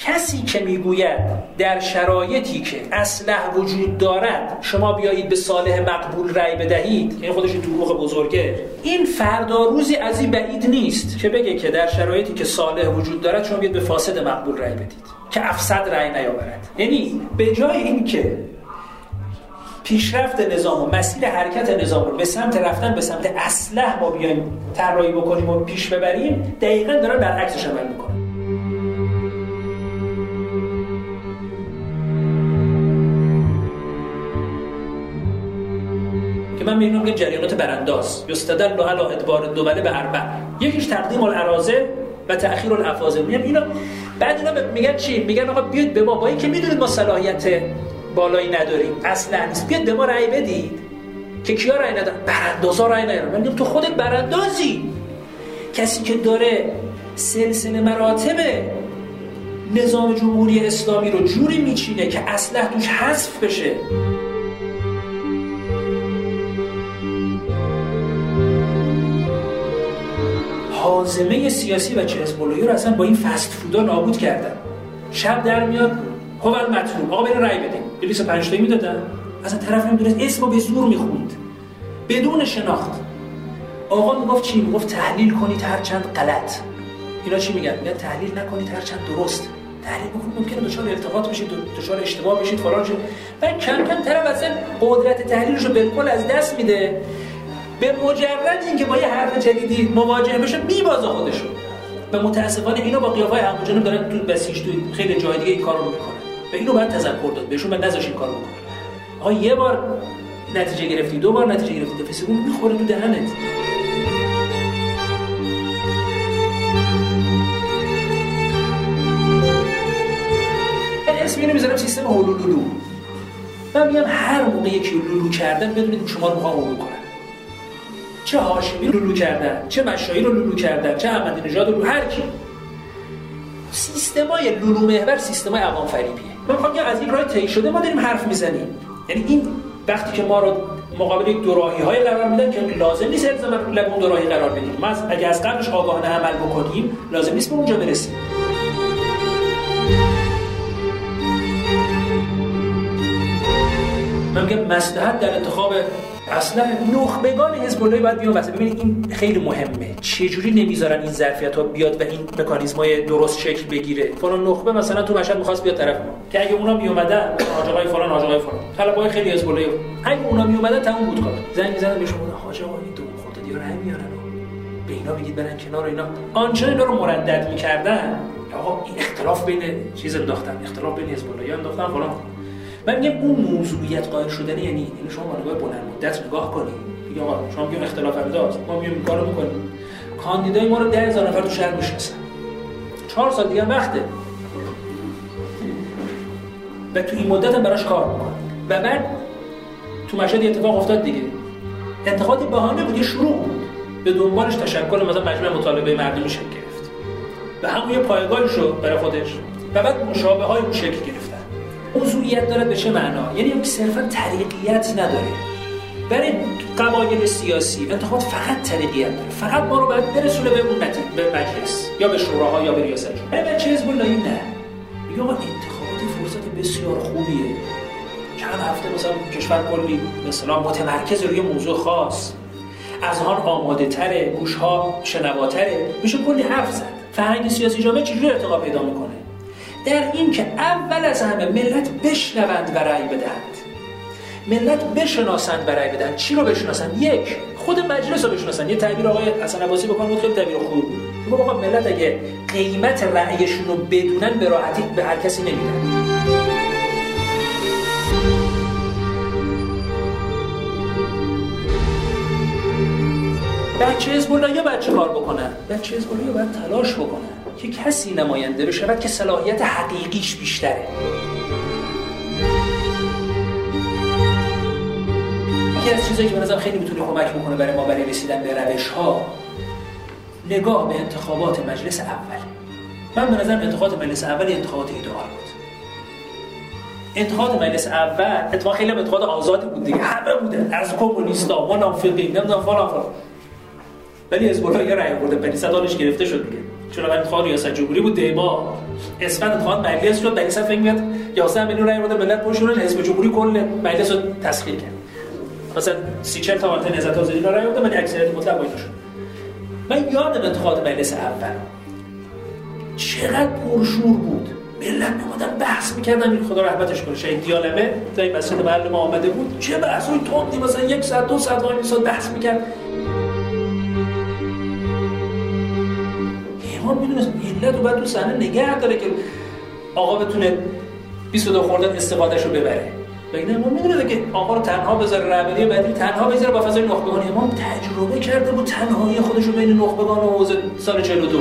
کسی که میگوید در شرایطی که اصلح وجود دارد شما بیایید به صالح مقبول رأی بدهید، این خودش دروغ بزرگه. این فردا روزی از این بعید نیست که بگه که در شرایطی که صالح وجود دارد شما بیاید به فاسد مقبول رأی بدید که افسد رأی نیاورد. یعنی به جای این که پیشرفت نظام و مسیر حرکت نظام رو به سمت رفتن به سمت اصلح ما بیایم طراحی بکنیم و پیش ببریم، دقیقاً دارن برعکسش عمل میکنن. که من می‌بینم که جریانات برانداز یستدل علی ادبار الدول به اربع، یکیش تقدیم الاراذل و تأخیر الافاضل. میگم اینا بعد اینا میگن چی؟ میگن آقا بیاید به ما، با اینکه میدونید ما صلاحیت بالایی نداریم اصلا نیست، بیاید به ما رأی بدید. که کیا رأی ندارن؟ براندازا رأی ندارن. من میگم تو خودت براندازی، کسی که داره سلسله مراتب نظام جمهوری اسلامی رو جوری میچینه که اصلا توش حذف بشه. حازمه سیاسی و حزب اللهی رو اصلا با این فست فودا نابود کردن. شب در میاد هو المطلوب، آقا برید رأی بدین، 205 تایی میدادن، اصلا طرف نمیدونست اسمو به زور میخوند بدون شناخت. آقا میگفت چی؟ میگفت تحلیل کنید هرچند غلط. اینا چی میگن؟ میگن تحلیل نکنید هرچند درست. تحلیل بکنید ممکنه دچار التفات بشید، دچار اشتباه بشید، فلان شد. بعد کم کم طرف اصلا قدرت تحلیلش رو بالکل از دست میده. به مجرد اینکه با یه حرف جدیدی مواجه بشه میبازه خودشو. و متاسفانه اینا با قیافه‌های هموجانب دارن تو بسیج تو خیلی جای دیگه این کارو میکنن. و اینو باید تذکر داد بهشون، بعد نذاش این کارو بکنن. آقا یه بار نتیجه گرفتی، دو بار نتیجه گرفتی، دفعه سوم میخوره تو دهنت. اسم اینو میذارم سیستم هولولولو. من میگم هر موقع یکی لولو کردن بدونید شما رو میخوام هولو کنن. چه هاشمی رو لولو کردن، چه مشایی رو لولو کردن، چه احمدی نژاد رو لولو، هر کی. سیستمای لولو محور سیستمای عوام فریبیه. من میخوام که از این راه طی شده ما داریم حرف میزنیم. یعنی این وقتی که ما رو مقابل یک دوراهی‌های قرار میدن که لازم نیست الزاما لب اون دوراهی قرار بدیم. ما اگه از قبلش آگاهانه عمل بکنیم لازم نیست به اونجا برسیم. من میگم مصلحت در انتخاب اصلا نخبگان حزب الله باید بیان واسه. ببینید این خیلی مهمه، چه جوری نمیذارن این ظرفیت‌ها بیاد و این مکانیزم‌های درست شکل بگیره. فلان نخبه مثلا تو مشهد می‌خواست بیاد طرف ما، که اگه اونا میومدن حاجی فلان حاجی فلان طلبای خیلی حزب الله، اگه اونا میومدن تموم بود کار. زنگ می‌زدن بهشون حاجی آقا این دو خورده دیگه راه میارن به اینا بگید برن کنار. اینا آنچنان اینا رو مردد می‌کردن آقا این اختلاف بین چیز انداختن، اختلاف بین حزب الله انداختن فلان. من میگم اون موضوعیت قائل شدن یعنی شما با نگاه بلند مدت نگاه کنید. میگه آقا شما میگید اختلاف انداز، ما میگیم کارو میکنیم. کاندیدای ما رو 10,000 نفر تو شهر میشناسن. 4 سال دیگه وقته. و تو این مدت هم براش کار میکنن. و بعد تو مشهد اتفاق افتاد دیگه. انتخابات بهانه بود، شروع بود. به دنبالش تشکل مثلا مجمع مطالبه مردمی شکل گرفت. و همون یه پایگاهی شد برای خودش. و بعد مشابه‌های اون شکل گرفت. موضوعیت داره به چه معنا؟ یعنی اون صرفا طریقیت نداره. برای قبایل سیاسی انتخابات فقط طریقیت داره. فقط ما رو باید برسونه به اون نتیجه، به مجلس یا به شوراها یا به ریاست جمهوری. برای چه حزب اللهی نه. میگه آقا انتخابات فرصت بسیار خوبیه. چند هفته مثلا کشور کلی مثلا متمرکز روی موضوع خاص، اذهان آماده‌تره، گوش‌ها شنواتره، میشه کلی حرف زد. فرهنگ سیاسی جامعه چجوری ارتقا پیدا میکنه؟ در این که اول از همه ملت بشنوند و رأی بدهند، ملت بشناسند و رأی بدهند. چی رو بشناسند؟ یک، خود مجلس رو بشناسند. یه تعبیر آقای حسن عباسی بکنم خیلی تعبیر خوبی بود. میگه آقا ملت اگه قیمت رأیشون رو بدونن به راحتی به هر کسی نمیدن. بچه حزب الله باید چه کار بکنن؟ بچه حزب الله باید تلاش بکنن که کسی نماینده بشه که صلاحیت حقیقیش بیشتره. یکی از چیزایی که به نظرم خیلی میتونه کمک بکنه برای ما برای رسیدن به روش‌ها، نگاه به انتخابات مجلس اول. من به نظرم انتخابات مجلس اول انتخابات ایدئال بود. انتخابات مجلس اول اتفاقا خیلی انتخابات آزادی بود دیگه، همه بودن، از کمونیستا، منافقین، نمیدونم فلان. ولی حزب الله رأی آورد، 500 دانش گرفته شد دیگه. چرا برای انتخاب ریاست جمهوری بود دیما اسفند انتخابات مجلس شد مجلس فکر می‌کرد 11 میلیون رای بود ملت پشتون حزب جمهوری کل مجلس رو تسخیر کرد مثلا 30 40 تا منطقه نهضت آزادی رای بود من اکثریت مطلق با اینا شد. من یادم انتخابات مجلس اول چقدر پرشور بود ملت می‌اومدن بحث می‌کردن این خدا رحمتش کنه شهید دیالمه در این مسجد محل ما آمده بود چه بحثای تندی مثلا 1 ساعت 2 ساعت وای میساد بحث می‌کرد امام میدونست ملت رو باید تو صحنه نگه داره که آقا بتونه 22 خرداد استفادهش رو ببره بگه امام میدونه که آقا رو تنها بذاره رهبری بعدی تنها بذاره با فضای نخبگان امام تجربه کرده بود تنهایی خودش رو بین نخبگان و حوزه سال 42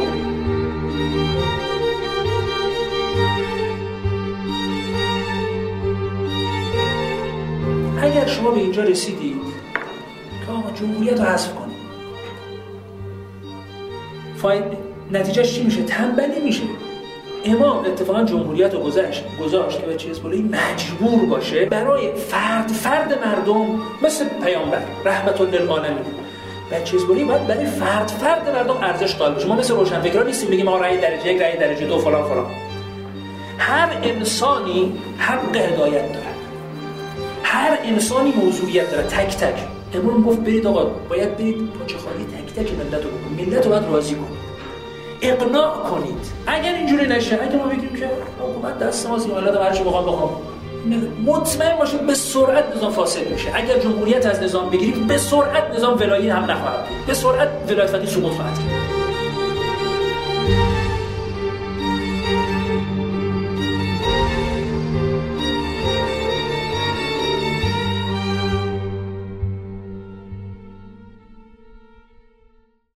اگر شما به اینجا رسیدید که آقا جمهوریت رو حذف کنید نتیجهش چی میشه؟ تنبلی میشه. امام اتفاقا جمهوریت رو گذاشت که بچه حزب‌الله مجبور باشه برای فرد مردم مثل پیامبر رحمت للعالمین بچه حزب‌الله باید برای فرد مردم ارزش قائل بشه. ما مثل روشنفکران نیستیم بگیم ما رأی درجه 1 رأی درجه 2 فلان هر انسانی حق هدایت داره هر انسانی موضوعیت داره تک تک. امام گفت برید آقا باید برید پاچه خالی تک تک ملت رو بکنید ملت رو باید راضی کنید اقناع کنید. اگر اینجوری نشه اگه ما بگیم که حکومت دست ماست حالت هر چی بخوام مطمئن باشید به سرعت نظام فاسد میشه. اگر جمهوریت از نظام بگیرید به سرعت نظام ولایی هم نخواهد بود به سرعت ولایت فقیه سقوط خواهد کرد.